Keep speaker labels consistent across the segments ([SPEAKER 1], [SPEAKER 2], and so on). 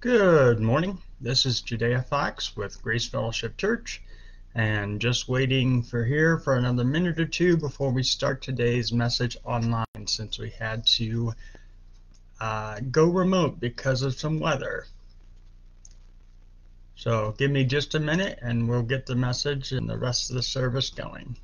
[SPEAKER 1] Good morning. This is Judea Fox with Grace Fellowship Church, and just waiting for another minute or two before we start today's message online, since we had to go remote because of some weather. So give me just a minute and we'll get the message and the rest of the service going.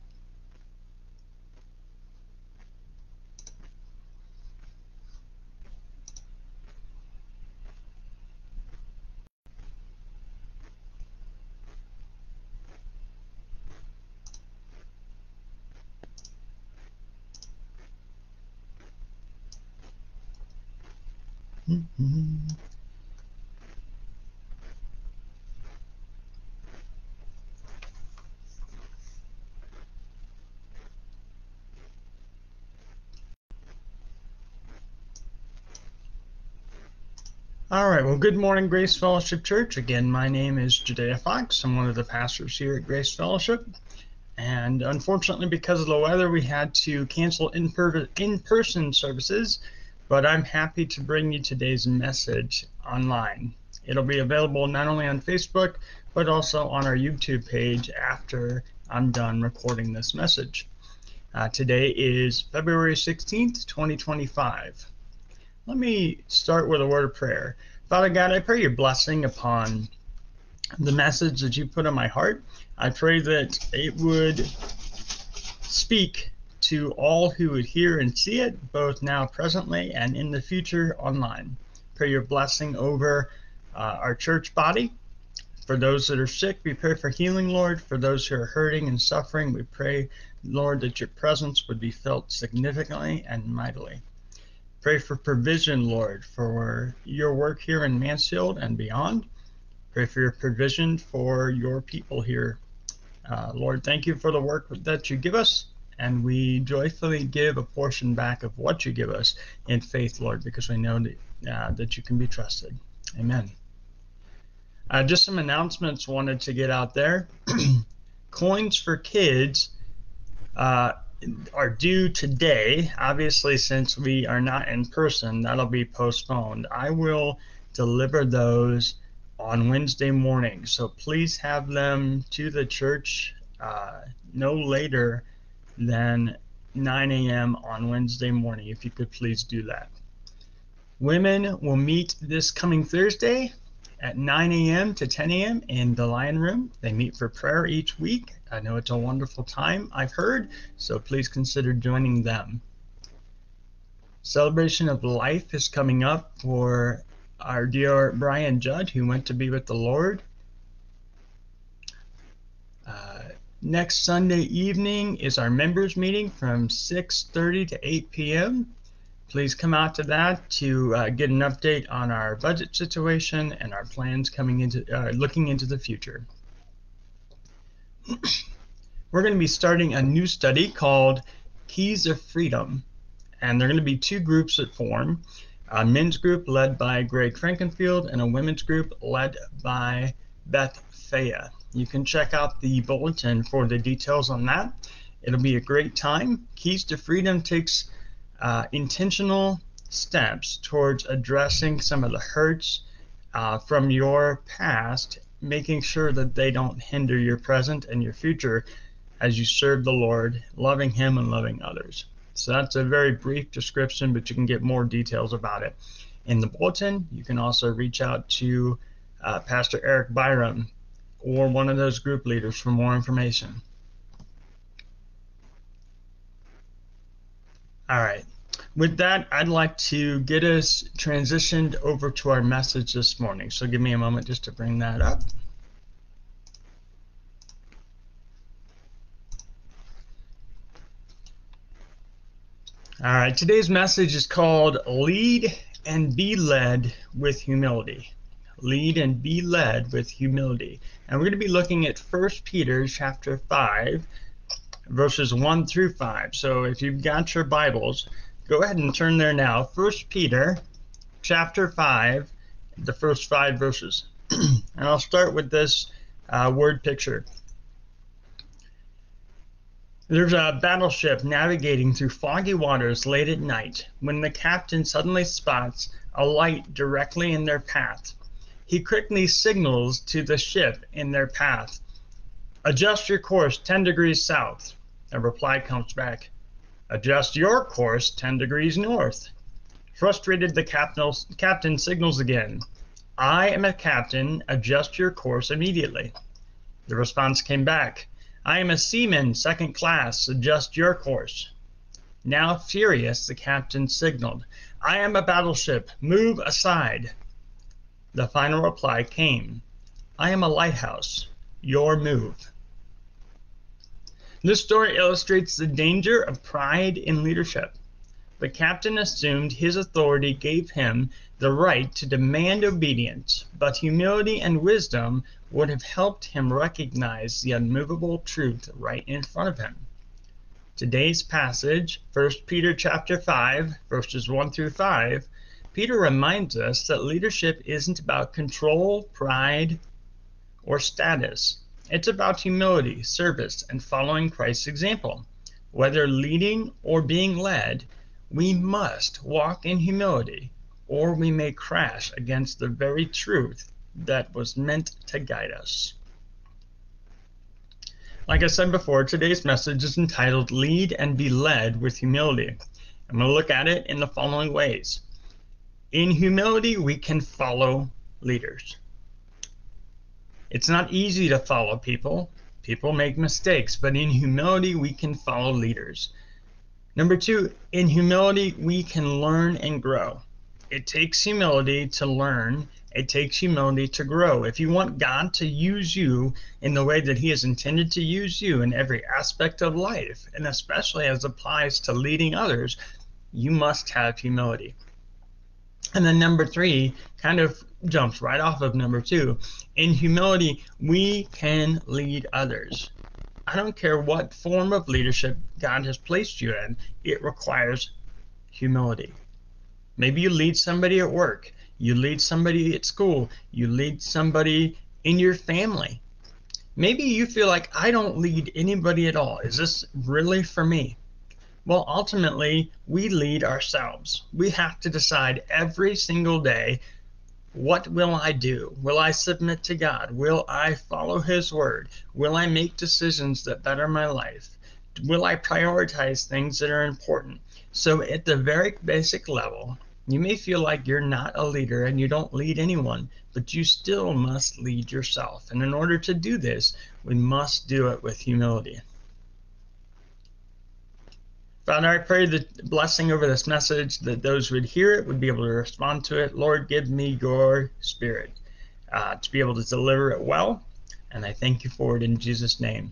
[SPEAKER 1] All right, well, good morning, Grace Fellowship Church. Again, my name is Judea Fox. I'm one of the pastors here at Grace Fellowship. And unfortunately, because of the weather, we had to cancel in-person services, but I'm happy to bring you today's message online. It'll be available not only on Facebook, but also on our YouTube page after I'm done recording this message. Today is February 16th, 2025. Let me start with a word of prayer. Father God, I pray your blessing upon the message that you put on my heart. I pray that it would speak to all who would hear and see it, both now presently and in the future online. Pray your blessing over our church body. For those that are sick, we pray for healing, Lord. For those who are hurting and suffering, we pray, Lord, that your presence would be felt significantly and mightily. Pray for provision, Lord, for your work here in Mansfield and beyond. Pray for your provision for your people here. Lord, thank you for the work that you give us, and we joyfully give a portion back of what you give us in faith, Lord, because we know that you can be trusted. Amen. Just some announcements wanted to get out there. Coins for Kids are due today. Obviously, since we are not in person, that'll be postponed. I will deliver those on Wednesday morning, so please have them to the church no later than 9 a.m. on Wednesday morning, if you could please do that. Women will meet this coming Thursday at 9 a.m. to 10 a.m. in the Lion Room. They meet for prayer each week. I know it's a wonderful time, I've heard, so please consider joining them. Celebration of Life is coming up for our dear Brian Judd, who went to be with the Lord. Next Sunday evening is our members meeting from 6:30 to 8 p.m. Please come out to that to get an update on our budget situation and our plans looking into the future. We're going to be starting a new study called Keys of Freedom, and there are going to be two groups that form: a men's group led by Greg Frankenfield and a women's group led by Beth Faya. You can check out the bulletin for the details on that. It'll be a great time. Keys to Freedom takes intentional steps towards addressing some of the hurts from your past, making sure that they don't hinder your present and your future as you serve the Lord, loving Him and loving others. So that's a very brief description, but you can get more details about it in the bulletin. You can also reach out to Pastor Eric Byram or one of those group leaders for more information. All right. With that, I'd like to get us transitioned over to our message this morning. So give me a moment just to bring that up. All right, today's message is called Lead and Be Led with Humility. Lead and be led with humility. And we're going to be looking at 1 Peter chapter 5, verses 1 through 5. So if you've got your Bibles, go ahead and turn there now. 1 Peter chapter 5, the first 5 verses. And I'll start with this word picture. There's a battleship navigating through foggy waters late at night when the captain suddenly spots a light directly in their path. He quickly signals to the ship in their path, "Adjust your course 10 degrees south." A reply comes back, "Adjust your course 10 degrees north." Frustrated, the captain signals again, "I am a captain, adjust your course immediately." The response came back, "I am a seaman, second class, adjust your course." Now furious, the captain signaled, "I am a battleship, move aside." The final reply came, "I am a lighthouse, your move." This story illustrates the danger of pride in leadership. The captain assumed his authority gave him the right to demand obedience, but humility and wisdom would have helped him recognize the unmovable truth right in front of him. Today's passage, 1 Peter chapter 5, verses 1 through 5, Peter reminds us that leadership isn't about control, pride, or status. It's about humility, service, and following Christ's example. Whether leading or being led, we must walk in humility, or we may crash against the very truth that was meant to guide us. Like I said before, today's message is entitled Lead and Be Led with Humility. I'm going to look at it in the following ways. In humility, we can follow leaders. It's not easy to follow people. People make mistakes, but in humility, we can follow leaders. Number two, in humility, we can learn and grow. It takes humility to learn. It takes humility to grow. If you want God to use you in the way that He has intended to use you in every aspect of life, and especially as applies to leading others, you must have humility. And then number three kind of jumps right off of number two. In humility, we can lead others. I don't care what form of leadership God has placed you in, it requires humility. Maybe you lead somebody at work, you lead somebody at school, you lead somebody in your family. Maybe you feel like, I don't lead anybody at all. Is this really for me? Well, ultimately, we lead ourselves. We have to decide every single day, what will I do? Will I submit to God? Will I follow His word? Will I make decisions that better my life? Will I prioritize things that are important? So at the very basic level, you may feel like you're not a leader and you don't lead anyone, but you still must lead yourself. And in order to do this, we must do it with humility. Father, I pray the blessing over this message, that those who would hear it would be able to respond to it. Lord, give me your spirit to be able to deliver it well, and I thank you for it in Jesus' name.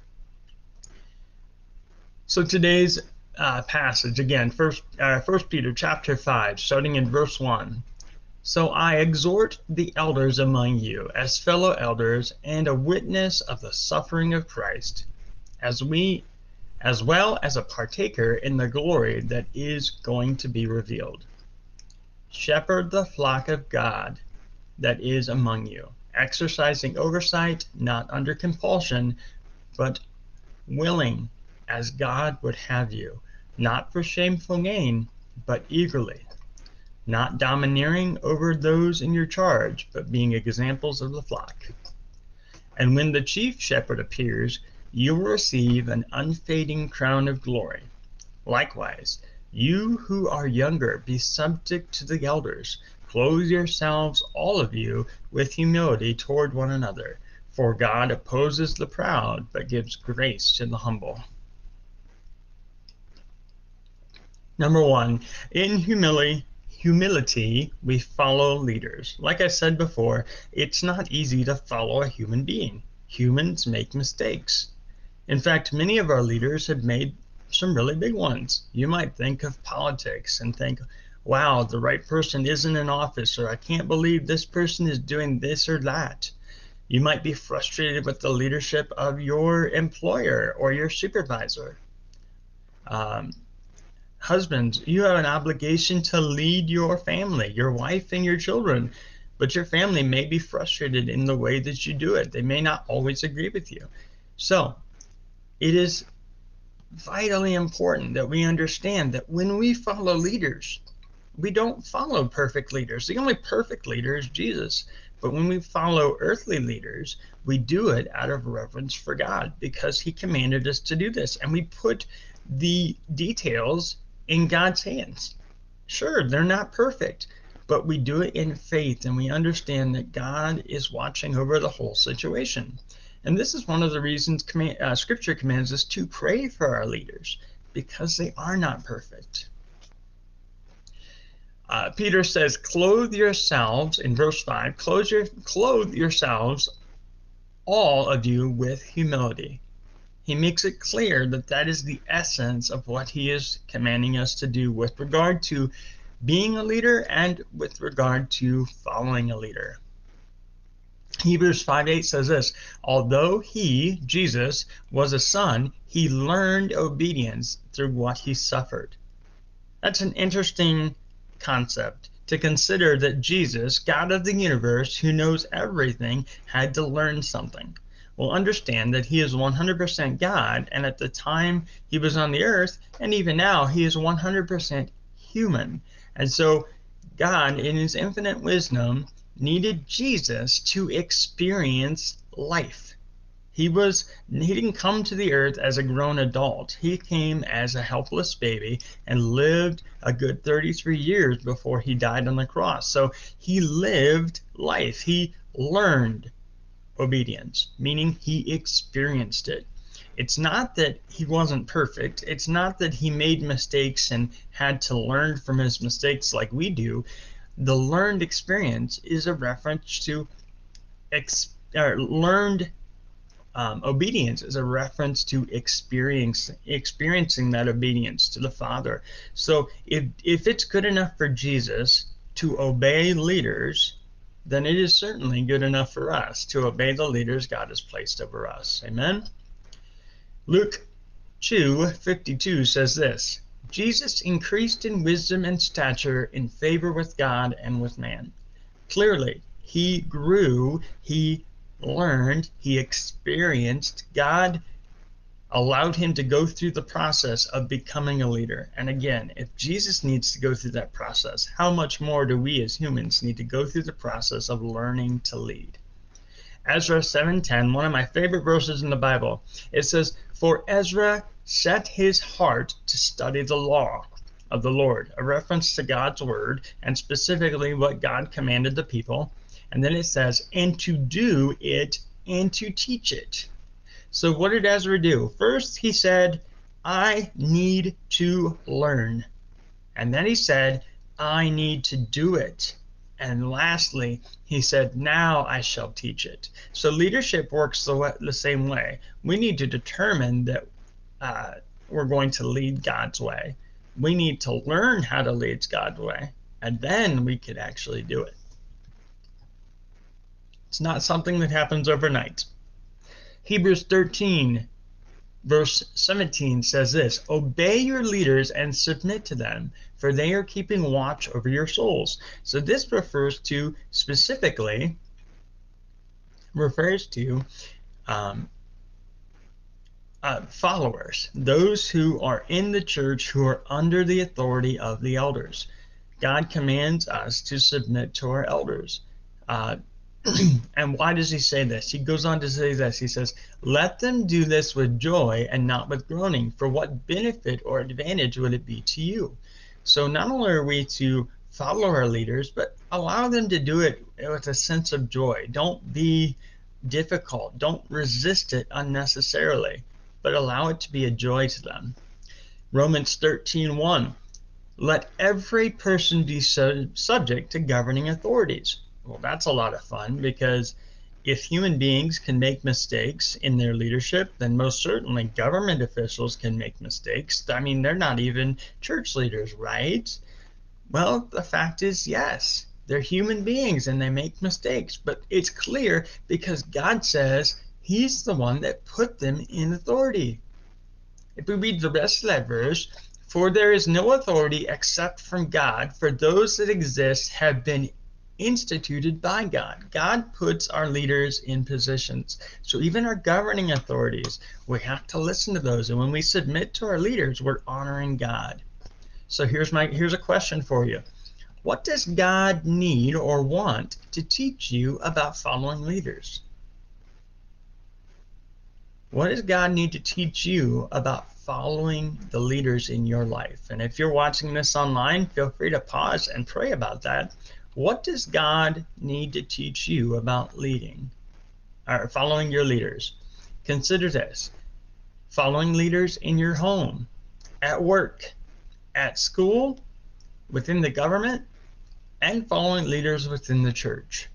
[SPEAKER 1] So today's passage, again, First Peter chapter 5, starting in verse 1. So I exhort the elders among you as fellow elders and a witness of the suffering of Christ, as well as a partaker in the glory that is going to be revealed. Shepherd the flock of God that is among you, exercising oversight, not under compulsion, but willing, as God would have you, not for shameful gain, but eagerly, not domineering over those in your charge, but being examples of the flock. And when the chief shepherd appears, you will receive an unfading crown of glory. Likewise, you who are younger, be subject to the elders. Clothe yourselves, all of you, with humility toward one another. For God opposes the proud, but gives grace to the humble. Number one, in humility, we follow leaders. Like I said before, it's not easy to follow a human being. Humans make mistakes. In fact, many of our leaders have made some really big ones. You might think of politics and think, wow, the right person isn't in office, or I can't believe this person is doing this or that. You might be frustrated with the leadership of your employer or your supervisor. Husbands, you have an obligation to lead your family, your wife and your children, but your family may be frustrated in the way that you do it. They may not always agree with you. So it is vitally important that we understand that when we follow leaders, we don't follow perfect leaders. The only perfect leader is Jesus. But when we follow earthly leaders, we do it out of reverence for God because he commanded us to do this. And we put the details in God's hands. Sure, they're not perfect, but we do it in faith and we understand that God is watching over the whole situation. And this is one of the reasons Scripture commands us to pray for our leaders, because they are not perfect. Peter says, clothe yourselves, in verse 5, clothe yourselves, all of you, with humility. He makes it clear that that is the essence of what he is commanding us to do with regard to being a leader and with regard to following a leader. Hebrews 5:8 says this, although he, Jesus, was a son, he learned obedience through what he suffered. That's an interesting concept to consider, that Jesus, God of the universe, who knows everything, had to learn something. Well, understand that he is 100% God, and at the time he was on the earth, and even now, he is 100% human. And so God, in his infinite wisdom, needed Jesus to experience life. He didn't come to the earth as a grown adult. He came as a helpless baby and lived a good 33 years before he died on the cross. So he lived life. He learned obedience, meaning he experienced it. It's not that he wasn't perfect. It's not that he made mistakes and had to learn from his mistakes like we do. The learned experience is a reference to learned obedience is a reference to experiencing that obedience to the Father. So if it's good enough for Jesus to obey leaders, then it is certainly good enough for us to obey the leaders God has placed over us. Amen? Luke 2:52 says this, Jesus increased in wisdom and stature, in favor with God and with man. Clearly, he grew, he learned, he experienced. God allowed him to go through the process of becoming a leader. And again, if Jesus needs to go through that process, how much more do we as humans need to go through the process of learning to lead? Ezra 7:10, one of my favorite verses in the Bible, it says, for Ezra set his heart to study the law of the Lord, a reference to God's word and specifically what God commanded the people. And then it says, and to do it and to teach it. So what did Ezra do? First, he said, I need to learn. And then he said, I need to do it. And lastly, he said, now I shall teach it. So leadership works the same way. We need to determine that we're going to lead God's way. We need to learn how to lead God's way, and then we could actually do it. It's not something that happens overnight. Hebrews 13, verse 17 says this, obey your leaders and submit to them, for they are keeping watch over your souls. So this refers to followers, those who are in the church who are under the authority of the elders. God commands us to submit to our elders. And why does he say this? He goes on to say this. He says, let them do this with joy and not with groaning, for what benefit or advantage would it be to you? So not only are we to follow our leaders, but allow them to do it with a sense of joy. Don't be difficult. Don't resist it unnecessarily, but allow it to be a joy to them. Romans 13:1, let every person be subject to governing authorities. Well, that's a lot of fun, because if human beings can make mistakes in their leadership, then most certainly government officials can make mistakes. I mean, they're not even church leaders, right? Well, the fact is, yes, they're human beings and they make mistakes, but it's clear because God says he's the one that put them in authority. If we read the rest of that verse, for there is no authority except from God, for those that exist have been instituted by God. God puts our leaders in positions. So even our governing authorities, we have to listen to those. And when we submit to our leaders, we're honoring God. So here's a question for you. What does God need or want to teach you about following leaders? What does God need to teach you about following the leaders in your life? And if you're watching this online, feel free to pause and pray about that. What does God need to teach you about leading or following your leaders? Consider this: following leaders in your home, at work, at school, within the government, and following leaders within the church.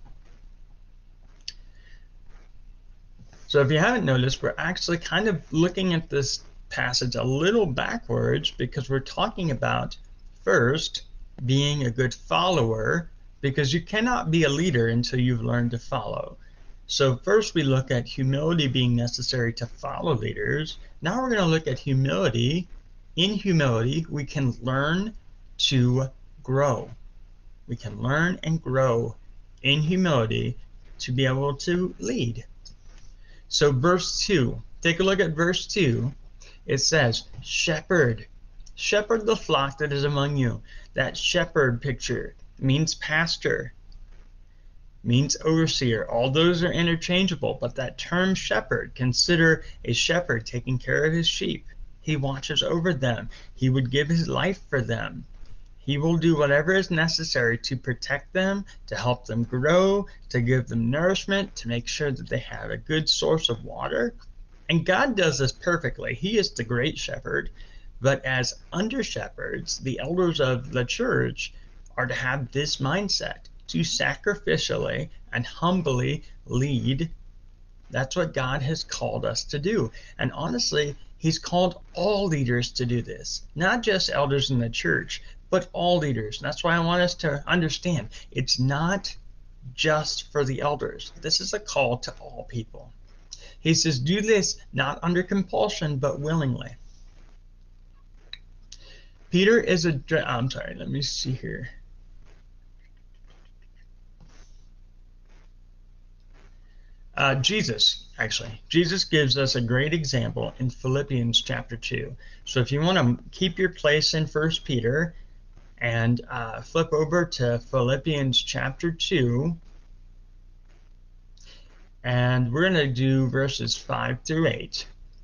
[SPEAKER 1] So if you haven't noticed, we're actually kind of looking at this passage a little backwards, because we're talking about first being a good follower, because you cannot be a leader until you've learned to follow. So first we look at humility being necessary to follow leaders. Now we're going to look at humility. In humility, we can learn to grow. We can learn and grow in humility to be able to lead. So verse 2, take a look at verse 2. It says, shepherd the flock that is among you. That shepherd picture means pastor, means overseer. All those are interchangeable, but that term shepherd, consider a shepherd taking care of his sheep. He watches over them. He would give his life for them. He will do whatever is necessary to protect them, to help them grow, to give them nourishment, to make sure that they have a good source of water. And God does this perfectly. He is the great shepherd. But as under shepherds, the elders of the church are to have this mindset, to sacrificially and humbly lead. That's what God has called us to do. And honestly, He's called all leaders to do this, not just elders in the church, but all leaders. And that's why I want us to understand it's not just for the elders. This is a call to all people. He says, do this not under compulsion, but willingly. Peter is I'm sorry, let me see here. Jesus gives us a great example in Philippians chapter 2. So if you want to keep your place in 1 Peter and flip over to Philippians chapter 2, and we're going to do verses 5 through 8.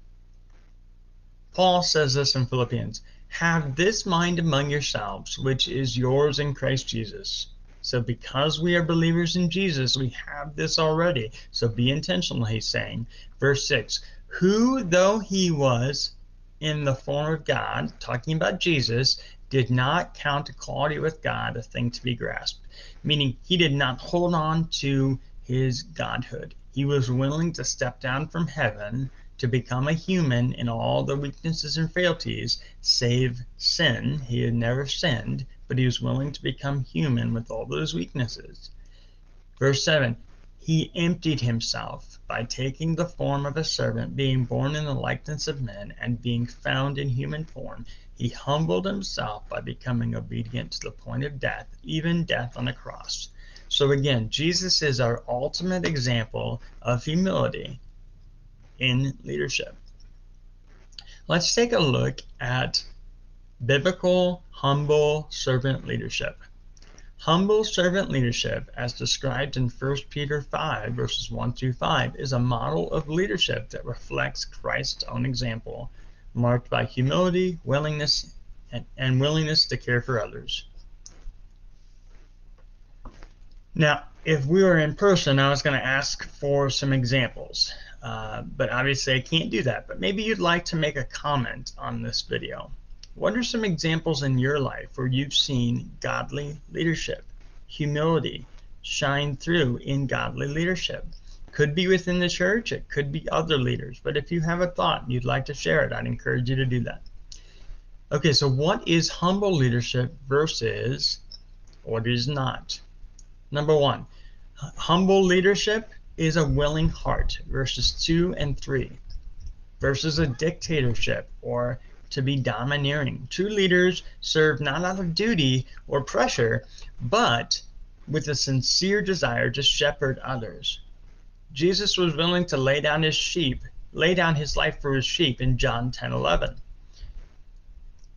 [SPEAKER 1] Paul says this in Philippians, have this mind among yourselves, which is yours in Christ Jesus. So because we are believers in Jesus, we have this already. So be intentional, he's saying. Verse 6, who, though he was in the form of God, talking about Jesus, did not count equality with God a thing to be grasped. Meaning he did not hold on to his godhood. He was willing to step down from heaven to become a human in all the weaknesses and frailties, save sin. He had never sinned, but he was willing to become human with all those weaknesses. Verse 7, he emptied himself by taking the form of a servant, being born in the likeness of men, and being found in human form. He humbled himself by becoming obedient to the point of death, even death on a cross. So again, Jesus is our ultimate example of humility in leadership. Let's take a look at biblical humble servant leadership. Humble servant leadership, as described in 1 Peter 5, verses 1 through 5, is a model of leadership that reflects Christ's own example, marked by humility, willingness, and willingness to care for others. Now, if we were in person, I was going to ask for some examples, but obviously I can't do that. But maybe you'd like to make a comment on this video. What are some examples in your life where you've seen godly leadership, humility shine through in godly leadership? Could be within the church, it could be other leaders, but if you have a thought and you'd like to share it, I'd encourage you to do that. Okay, so what is humble leadership versus what is not? Number 1, humble leadership is a willing heart, verses 2 and 3, versus a dictatorship or to be domineering. True leaders serve not out of duty or pressure, but with a sincere desire to shepherd others. Jesus was willing to lay down his life for his sheep in John 10:11.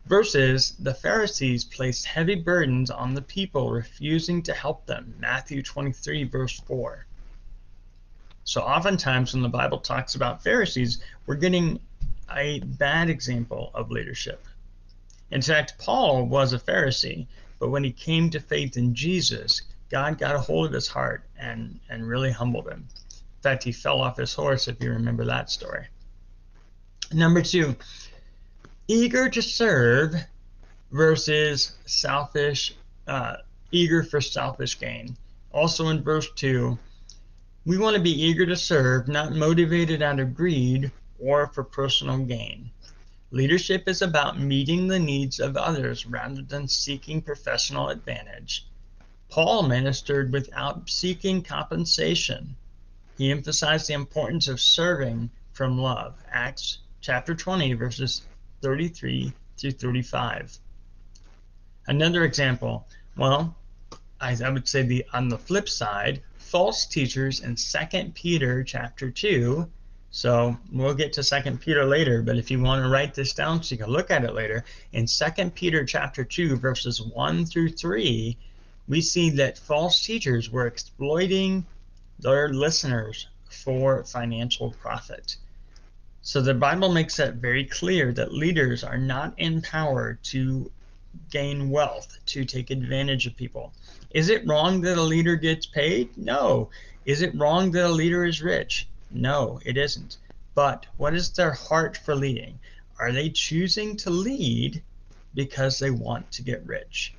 [SPEAKER 1] versus the Pharisees placed heavy burdens on the people, refusing to help them. Matthew 23, verse 4. So oftentimes when the Bible talks about Pharisees, we're getting a bad example of leadership. In fact, Paul was a Pharisee, but when he came to faith in Jesus, God got a hold of his heart and really humbled him. In fact, he fell off his horse, if you remember that story. Number 2, eager to serve versus selfish, eager for selfish gain. Also in verse 2, we want to be eager to serve, not motivated out of greed or for personal gain. Leadership is about meeting the needs of others rather than seeking professional advantage. Paul ministered without seeking compensation. He emphasized the importance of serving from love. Acts chapter 20, verses 33 through 35. Another example, well, I would say on the flip side, false teachers in 2 Peter chapter 2. So we'll get to 2 Peter later, but if you want to write this down so you can look at it later, in 2 Peter chapter 2, verses 1 through 3, we see that false teachers were exploiting their listeners for financial profit. So the Bible makes it very clear that leaders are not in power to gain wealth, to take advantage of people. Is it wrong that a leader gets paid? No. Is it wrong that a leader is rich? No, it isn't. But what is their heart for leading? Are they choosing to lead because they want to get rich?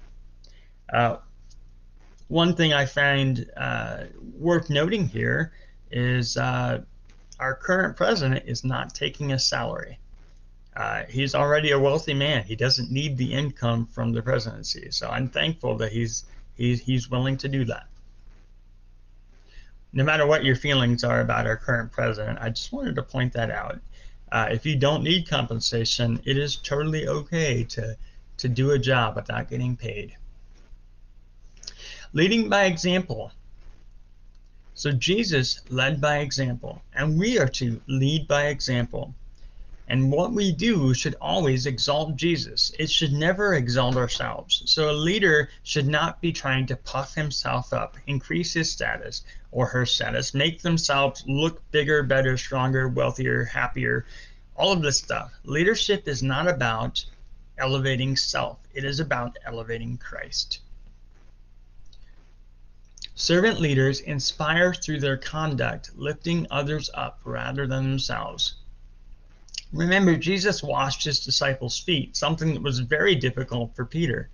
[SPEAKER 1] One thing I find worth noting here is our current president is not taking a salary. He's already a wealthy man. He doesn't need the income from the presidency. So I'm thankful that he's willing to do that. No matter what your feelings are about our current president, I just wanted to point that out. If you don't need compensation, it is totally okay to do a job without getting paid. Leading by example. So Jesus led by example, and we are to lead by example. And what we do should always exalt Jesus. It should never exalt ourselves. So a leader should not be trying to puff himself up, increase his status or her status, make themselves look bigger, better, stronger, wealthier, happier, all of this stuff. Leadership is not about elevating self. It is about elevating Christ. Servant leaders inspire through their conduct, lifting others up rather than themselves. Remember, Jesus washed his disciples' feet, something that was very difficult for Peter.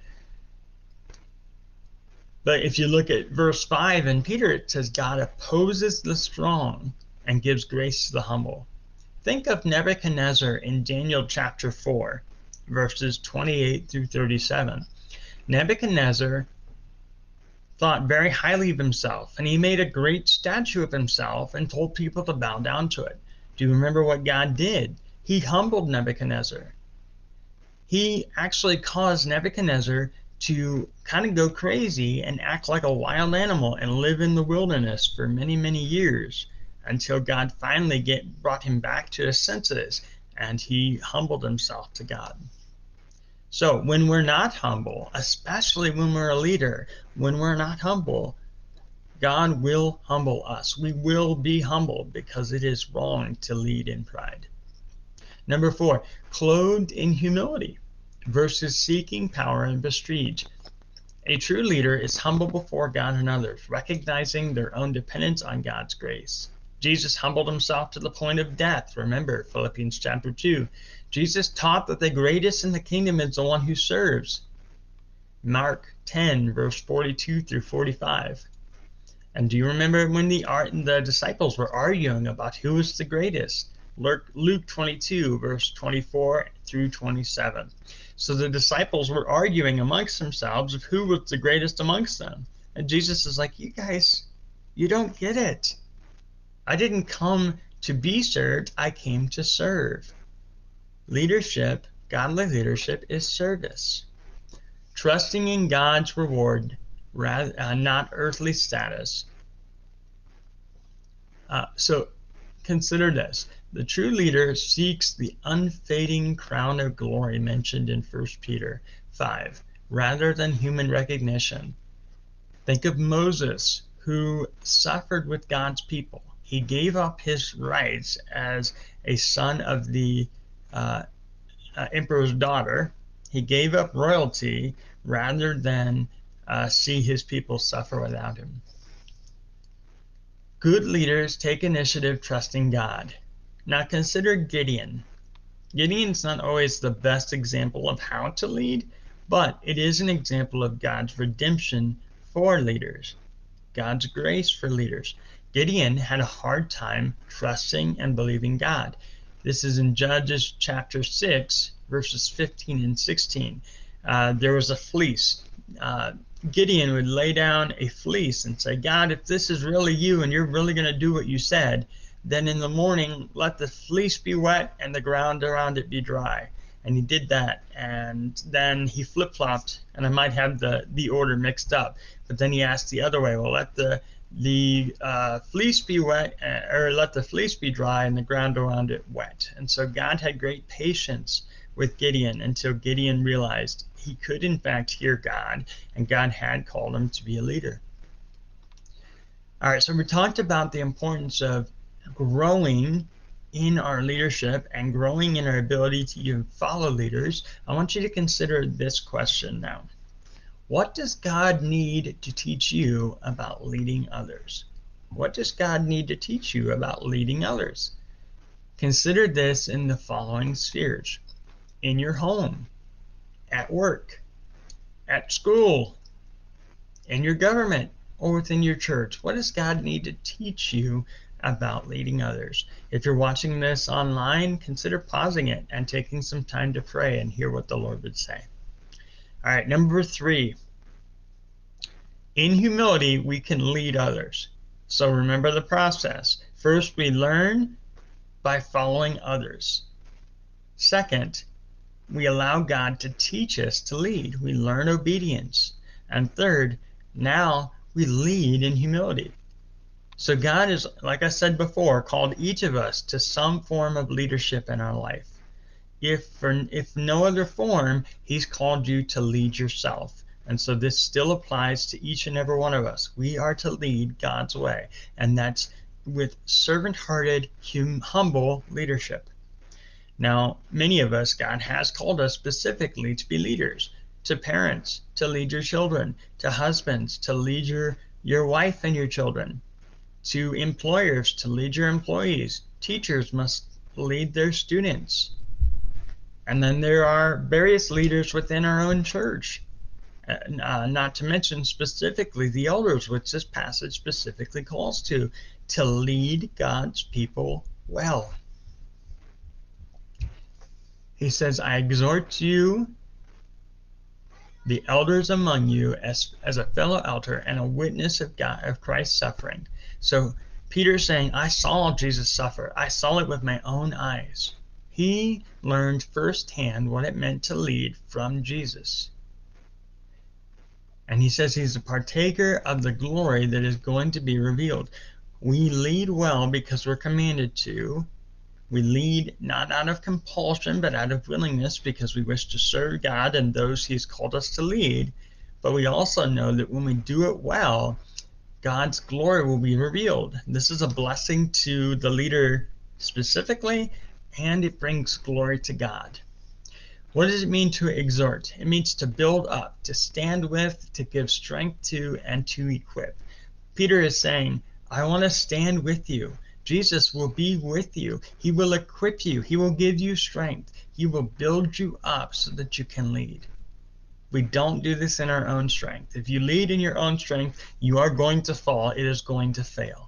[SPEAKER 1] But if you look at verse 5 in Peter, it says, God opposes the strong and gives grace to the humble. Think of Nebuchadnezzar in Daniel chapter 4, verses 28 through 37. Nebuchadnezzar thought very highly of himself, and he made a great statue of himself and told people to bow down to it. Do you remember what God did? He humbled Nebuchadnezzar. He actually caused Nebuchadnezzar to kind of go crazy and act like a wild animal and live in the wilderness for many, many years until God finally brought him back to his senses and he humbled himself to God. So when we're not humble, especially when we're a leader, when we're not humble, God will humble us. We will be humbled because it is wrong to lead in pride. Number 4, clothed in humility versus seeking power and prestige. A true leader is humble before God and others, recognizing their own dependence on God's grace. Jesus humbled himself to the point of death. Remember Philippians chapter 2. Jesus taught that the greatest in the kingdom is the one who serves. Mark 10, verse 42 through 45. And do you remember when the disciples were arguing about who was the greatest? Luke 22, verse 24 through 27. So the disciples were arguing amongst themselves of who was the greatest amongst them. And Jesus is like, you guys, you don't get it. I didn't come to be served, I came to serve. Leadership, godly leadership, is service. Trusting in God's reward, not earthly status. So consider this. The true leader seeks the unfading crown of glory mentioned in 1 Peter 5, rather than human recognition. Think of Moses, who suffered with God's people. He gave up his rights as a son of the emperor's daughter. He gave up royalty rather than see his people suffer without him. Good leaders take initiative trusting God. Now consider Gideon. Gideon's not always the best example of how to lead, but it is an example of God's redemption for leaders, God's grace for leaders. Gideon had a hard time trusting and believing God. This is in Judges chapter 6, verses 15 and 16. There was a fleece. Gideon would lay down a fleece and say, God, if this is really you and you're really going to do what you said, then in the morning let the fleece be wet and the ground around it be dry. And he did that, and then he flip-flopped, and I might have the order mixed up, but then he asked the other way, well, let the fleece be wet, or let the fleece be dry and the ground around it wet. And so God had great patience with Gideon until Gideon realized he could in fact hear God, and God had called him to be a leader. All right, so we talked about the importance of growing in our leadership and growing in our ability to even follow leaders. I want you to consider this question now. What does God need to teach you about leading others? What does God need to teach you about leading others? Consider this in the following spheres: in your home, at work, at school, in your government, or within your church. What does God need to teach you about leading others? If you're watching this online, consider pausing it and taking some time to pray and hear what the Lord would say. All right, number 3. In humility, we can lead others. So remember the process. First, we learn by following others. Second, we allow God to teach us to lead. We learn obedience. And third, now we lead in humility. So God is, like I said before, called each of us to some form of leadership in our life. If no other form, he's called you to lead yourself. And so this still applies to each and every one of us. We are to lead God's way, and that's with servant-hearted, humble leadership. Now, many of us, God has called us specifically to be leaders, to parents, to lead your children, to husbands, to lead your wife and your children, to employers, to lead your employees. Teachers must lead their students. And then there are various leaders within our own church, not to mention specifically the elders, which this passage specifically calls to lead God's people well. He says, I exhort you, the elders among you, as a fellow elder and a witness of Christ's suffering. So Peter's saying, I saw Jesus suffer. I saw it with my own eyes. He learned firsthand what it meant to lead from Jesus. And he says he's a partaker of the glory that is going to be revealed. We lead well because we're commanded to. We lead not out of compulsion, but out of willingness, because we wish to serve God and those he's called us to lead. But we also know that when we do it well, God's glory will be revealed. This is a blessing to the leader specifically, and it brings glory to God. What does it mean to exhort? It means to build up, to stand with, to give strength to, and to equip. Peter is saying, I want to stand with you. Jesus will be with you. He will equip you. He will give you strength. He will build you up so that you can lead. We don't do this in our own strength. If you lead in your own strength, you are going to fall. It is going to fail.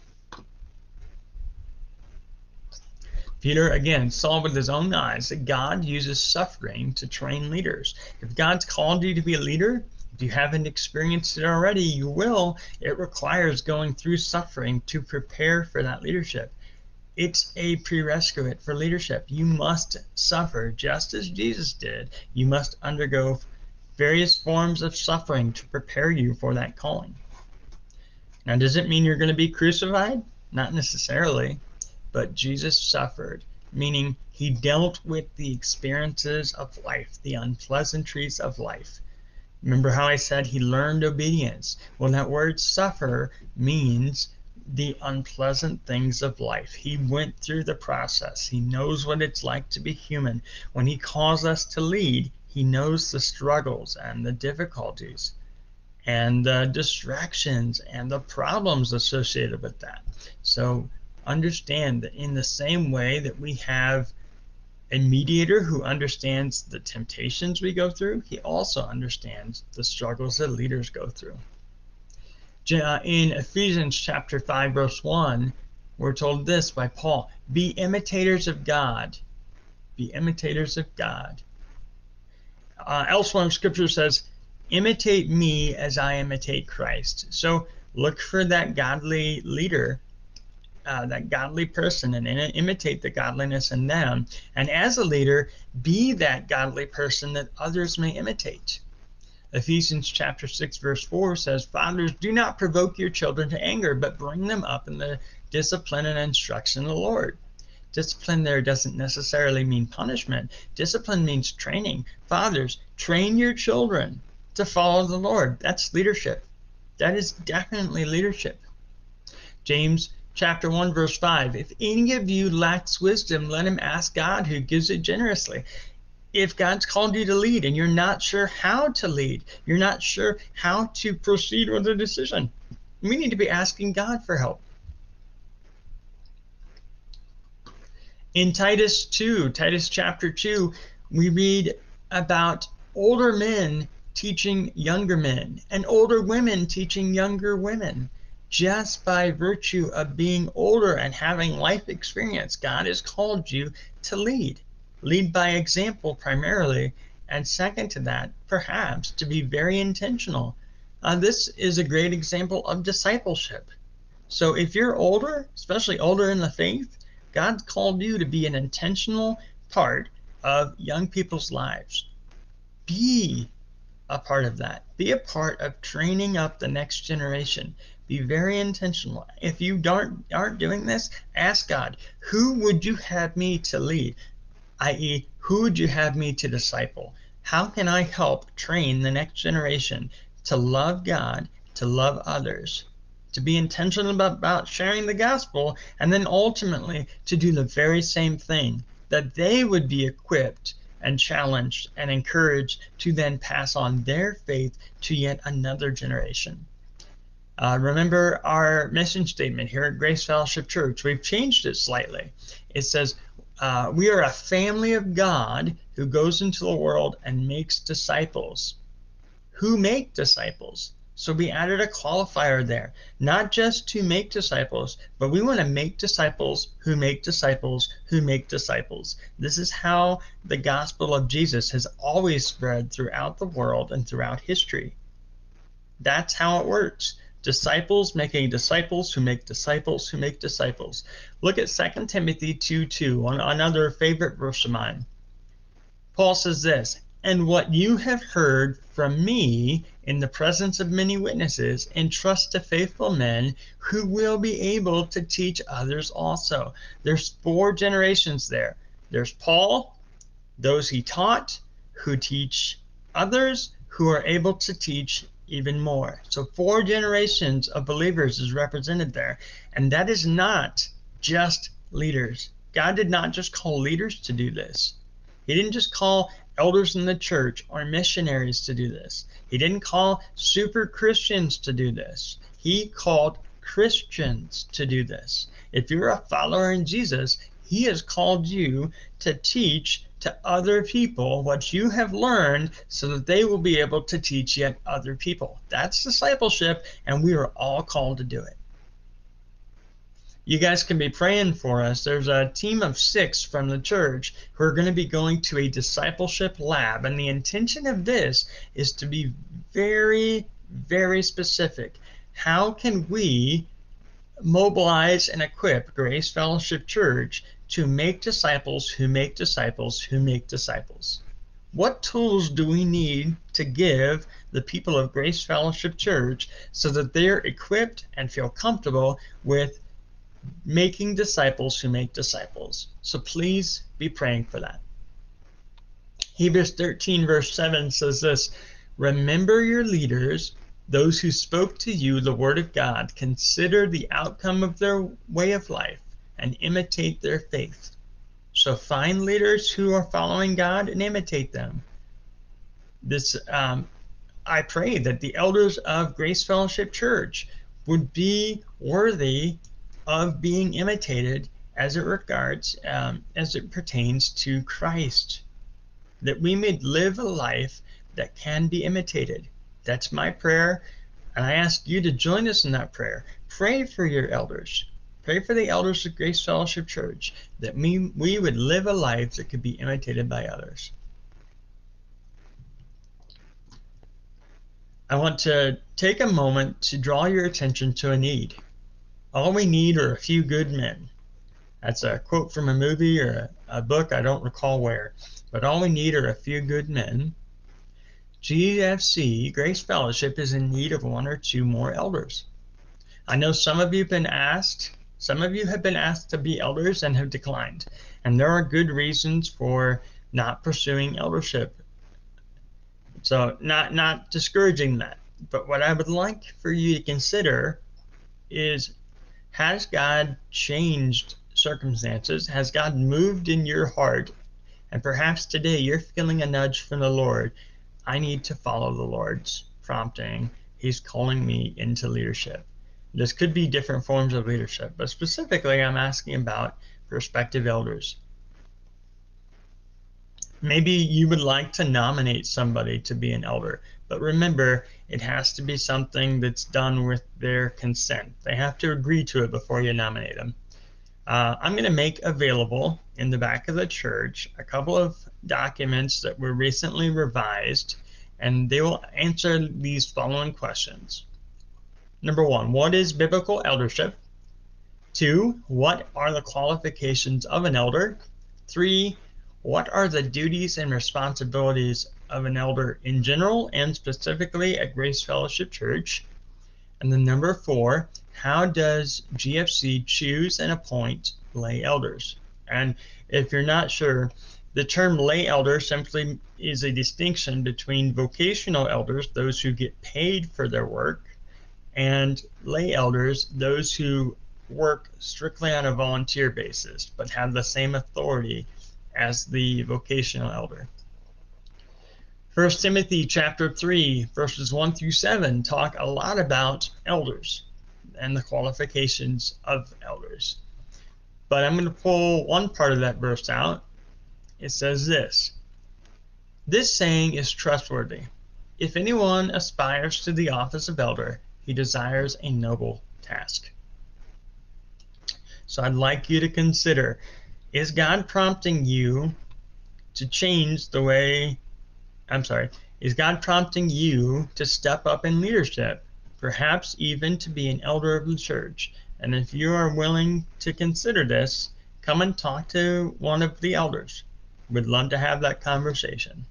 [SPEAKER 1] Peter, again, saw with his own eyes that God uses suffering to train leaders. If God's called you to be a leader, if you haven't experienced it already, you will. It requires going through suffering to prepare for that leadership. It's a prerequisite for leadership. You must suffer just as Jesus did. You must undergo various forms of suffering to prepare you for that calling. Now, does it mean you're going to be crucified? Not necessarily. but Jesus suffered, meaning he dealt with the experiences of life, the unpleasantries of life. Remember how I said he learned obedience? Well, that word suffer means the unpleasant things of life. He went through the process. He knows what it's like to be human. When he calls us to lead, he knows the struggles and the difficulties and the distractions and the problems associated with that. So understand that in the same way that we have a mediator who understands the temptations we go through, he also understands the struggles that leaders go through. In Ephesians chapter 5, verse 1, we're told this by Paul: be imitators of God. Be imitators of God. Elsewhere in Scripture says, imitate me as I imitate Christ. So look for that godly leader, that godly person, and imitate the godliness in them. And as a leader, be that godly person that others may imitate. Ephesians chapter 6, verse 4 says, fathers, do not provoke your children to anger, but bring them up in the discipline and instruction of the Lord. Discipline there doesn't necessarily mean punishment. Discipline means training. Fathers, train your children to follow the Lord. That's leadership. That is definitely leadership. James chapter 1, verse 5, if any of you lacks wisdom, let him ask God, who gives it generously. If God's called you to lead and you're not sure how to lead, you're not sure how to proceed with a decision, we need to be asking God for help. In Titus chapter 2, we read about older men teaching younger men and older women teaching younger women. Just by virtue of being older and having life experience, God has called you to lead. Lead by example primarily, and second to that, perhaps, to be very intentional. This is a great example of discipleship. So if you're older, especially older in the faith, God's called you to be an intentional part of young people's lives. Be a part of that. Be a part of training up the next generation. Be very intentional. If you aren't doing this, ask God, who would you have me to lead? I.e., who would you have me to disciple? How can I help train the next generation to love God, to love others, to be intentional about sharing the gospel, and then ultimately to do the very same thing, that they would be equipped and challenged and encouraged to then pass on their faith to yet another generation. Remember our mission statement here at Grace Fellowship Church. We've changed it slightly. It says, we are a family of God who goes into the world and makes disciples. Who make disciples? So we added a qualifier there, not just to make disciples, but we want to make disciples who make disciples who make disciples. This is how the gospel of Jesus has always spread throughout the world and throughout history. That's how it works. Disciples making disciples who make disciples who make disciples. Look at 2 Timothy 2:2, another favorite verse of mine. Paul says this, and what you have heard from me in the presence of many witnesses, entrust to faithful men who will be able to teach others also. There's 4 generations there. There's Paul, those he taught, who teach others, who are able to teach even more. So 4 generations of believers is represented there. And that is not just leaders. God did not just call leaders to do this. He didn't just call elders in the church or missionaries to do this. He didn't call super Christians to do this. He called Christians to do this. If you're a follower in Jesus, he has called you to teach to other people what you have learned so that they will be able to teach yet other people. That's discipleship, and we are all called to do it. You guys can be praying for us. There's a team of 6 from the church who are going to be going to a discipleship lab, and the intention of this is to be very, very specific. How can we mobilize and equip Grace Fellowship Church to make disciples who make disciples who make disciples? What tools do we need to give the people of Grace Fellowship Church so that they're equipped and feel comfortable with making disciples who make disciples. So please be praying for that. Hebrews 13 verse 7 says this, remember your leaders, those who spoke to you the word of God. Consider the outcome of their way of life and imitate their faith. So find leaders who are following God and imitate them. I pray that the elders of Grace Fellowship Church would be worthy of being imitated as it pertains to Christ, that we may live a life that can be imitated. That's my prayer, and I ask you to join us in that prayer. Pray for your elders. Pray for the elders of Grace Fellowship Church, that we would live a life that could be imitated by others. I want to take a moment to draw your attention to a need. All we need are a few good men. That's a quote from a movie or a book, I don't recall where. But all we need are a few good men. GFC, Grace Fellowship, is in need of one or two more elders. I know some of you have been asked to be elders and have declined. And there are good reasons for not pursuing eldership. So not discouraging that. But what I would like for you to consider is, has God changed circumstances? Has God moved in your heart? And perhaps today you're feeling a nudge from the Lord. I need to follow the Lord's prompting. He's calling me into leadership. This could be different forms of leadership, but specifically I'm asking about prospective elders. Maybe you would like to nominate somebody to be an elder, but remember, it has to be something that's done with their consent. They have to agree to it before you nominate them. I'm going to make available in the back of the church a couple of documents that were recently revised, and they will answer these following questions. Number 1, what is biblical eldership? 2, what are the qualifications of an elder? 3, what are the duties and responsibilities of an elder in general and specifically at Grace Fellowship Church? And then number 4, how does GFC choose and appoint lay elders? And if you're not sure, the term lay elder simply is a distinction between vocational elders, those who get paid for their work, and lay elders, those who work strictly on a volunteer basis but have the same authority as the vocational elder. 1 Timothy chapter 3 verses 1 through 7 talk a lot about elders and the qualifications of elders. But I'm going to pull one part of that verse out. It says this saying is trustworthy. If anyone aspires to the office of elder, he desires a noble task. So I'd like you to consider, is God prompting you to change the way, is God prompting you to step up in leadership, perhaps even to be an elder of the church? And if you are willing to consider this, come and talk to one of the elders. We'd love to have that conversation.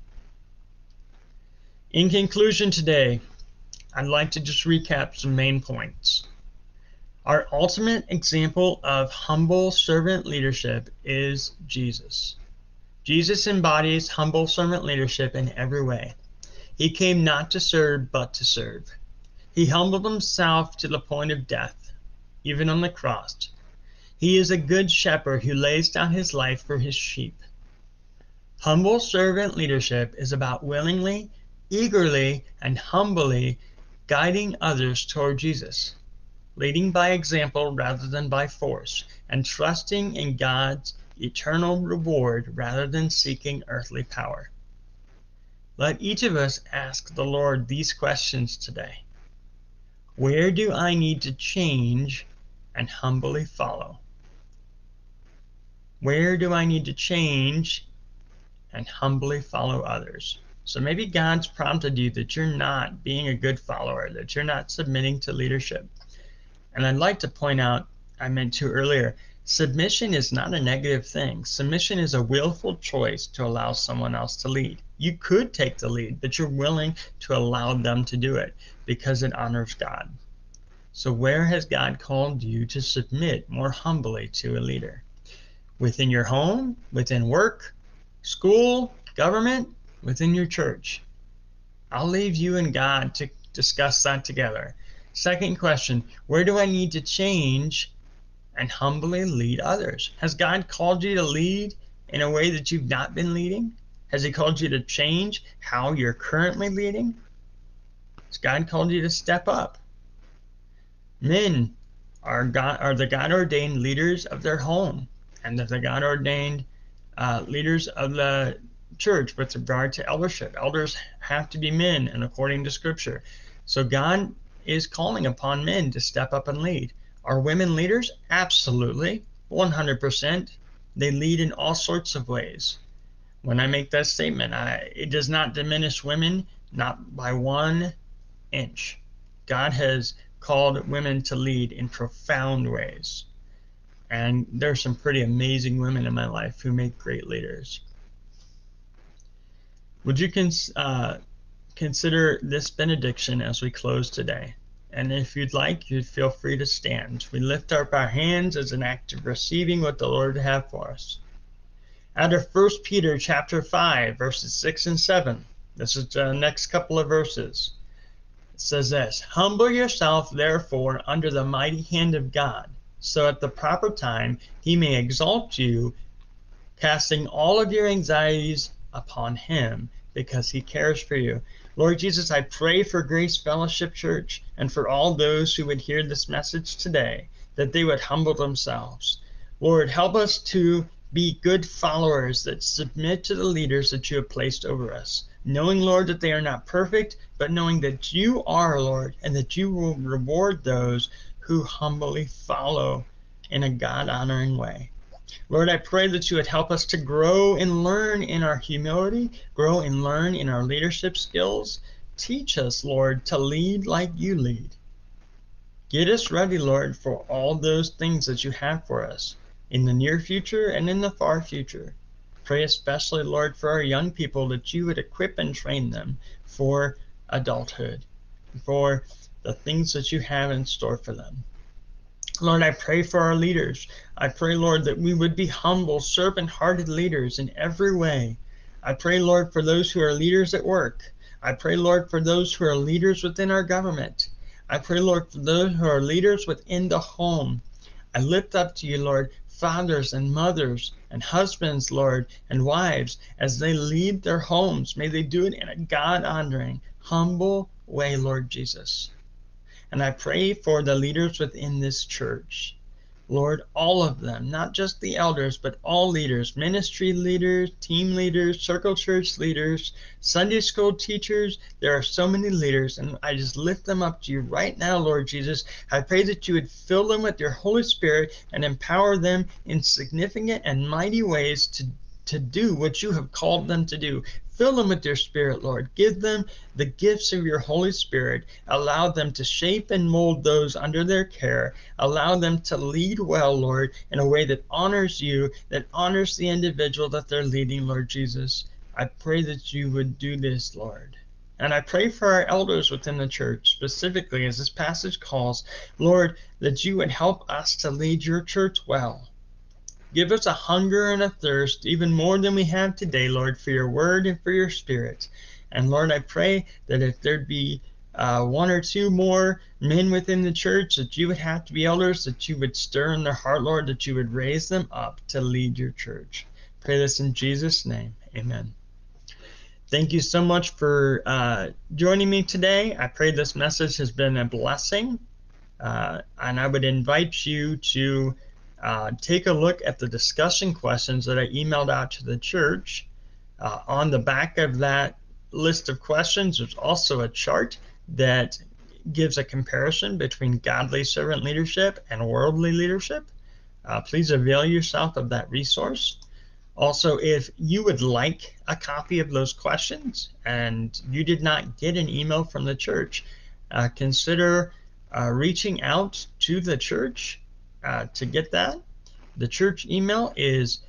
[SPEAKER 1] In conclusion today, I'd like to just recap some main points. Our ultimate example of humble servant leadership is Jesus. Jesus embodies humble servant leadership in every way. He came not to serve, but to serve. He humbled himself to the point of death, even on the cross. He is a good shepherd who lays down his life for his sheep. Humble servant leadership is about willingly, eagerly, and humbly guiding others toward Jesus, leading by example rather than by force, and trusting in God's eternal reward rather than seeking earthly power. Let each of us ask the Lord these questions today. Where do I need to change and humbly follow? Where do I need to change and humbly follow others? So maybe God's prompted you that you're not being a good follower, that you're not submitting to leadership. And I'd like to point out, I meant to earlier, submission is not a negative thing. Submission is a willful choice to allow someone else to lead. You could take the lead, but you're willing to allow them to do it because it honors God. So where has God called you to submit more humbly to a leader? Within your home, within work, school, government, within your church? I'll leave you and God to discuss that together. Second question, where do I need to change and humbly lead others? Has God called you to lead in a way that you've not been leading? Has He called you to change how you're currently leading? Has God called you to step up? Men are the God-ordained leaders of their home, and the God-ordained leaders of the church with regard to eldership. Elders have to be men, and according to Scripture. So God is calling upon men to step up and lead. Are women leaders? Absolutely, 100%. They lead in all sorts of ways. When I make that statement, it does not diminish women, not by 1 inch. God has called women to lead in profound ways. And there's some pretty amazing women in my life who make great leaders. Would you consider this benediction as we close today? And if you'd like, you'd feel free to stand. We lift up our hands as an act of receiving what the Lord would have for us. Out of 1 Peter chapter 5, verses 6 and 7. This is the next couple of verses. It says this, humble yourself, therefore, under the mighty hand of God, so at the proper time He may exalt you, casting all of your anxieties upon Him, because He cares for you. Lord Jesus, I pray for Grace Fellowship Church and for all those who would hear this message today, that they would humble themselves. Lord, help us to be good followers that submit to the leaders that you have placed over us, knowing, Lord, that they are not perfect, but knowing that you are, Lord, and that you will reward those who humbly follow in a God-honoring way. Lord, I pray that you would help us to grow and learn in our humility, grow and learn in our leadership skills. Teach us, Lord, to lead like you lead. Get us ready, Lord, for all those things that you have for us in the near future and in the far future. Pray especially, Lord, for our young people, that you would equip and train them for adulthood, for the things that you have in store for them. Lord, I pray for our leaders. I pray, Lord, that we would be humble, servant-hearted leaders in every way. I pray, Lord, for those who are leaders at work. I pray, Lord, for those who are leaders within our government. I pray, Lord, for those who are leaders within the home. I lift up to you, Lord, fathers and mothers and husbands, Lord, and wives, as they lead their homes. May they do it in a God-honoring, humble way, Lord Jesus. And I pray for the leaders within this church. Lord, all of them, not just the elders, but all leaders, ministry leaders, team leaders, circle church leaders, Sunday school teachers. There are so many leaders, and I just lift them up to you right now, Lord Jesus. I pray that you would fill them with your Holy Spirit and empower them in significant and mighty ways to do what you have called them to do. Fill them with your Spirit, Lord. Give them the gifts of your Holy Spirit. Allow them to shape and mold those under their care. Allow them to lead well, Lord, in a way that honors you, that honors the individual that they're leading, Lord Jesus. I pray that you would do this, Lord. And I pray for our elders within the church, specifically as this passage calls, Lord, that you would help us to lead your church well. Give us a hunger and a thirst, even more than we have today, Lord, for your word and for your spirit. And Lord, I pray that if there'd be 1 or 2 more men within the church, that you would have to be elders, that you would stir in their heart, Lord, that you would raise them up to lead your church. Pray this in Jesus' name. Amen. Thank you so much for joining me today. I pray this message has been a blessing. And I would invite you to take a look at the discussion questions that I emailed out to the church. On the back of that list of questions, there's also a chart that gives a comparison between godly servant leadership and worldly leadership. Please avail yourself of that resource. Also, if you would like a copy of those questions and you did not get an email from the church, consider reaching out to the church to get that. The church email is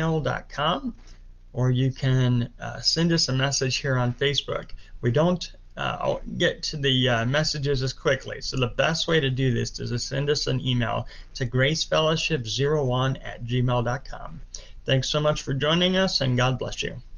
[SPEAKER 1] gracefellowship01@gmail.com, or you can send us a message here on Facebook. We don't get to the messages as quickly. So the best way to do this is to send us an email to gracefellowship01@gmail.com. Thanks so much for joining us, and God bless you.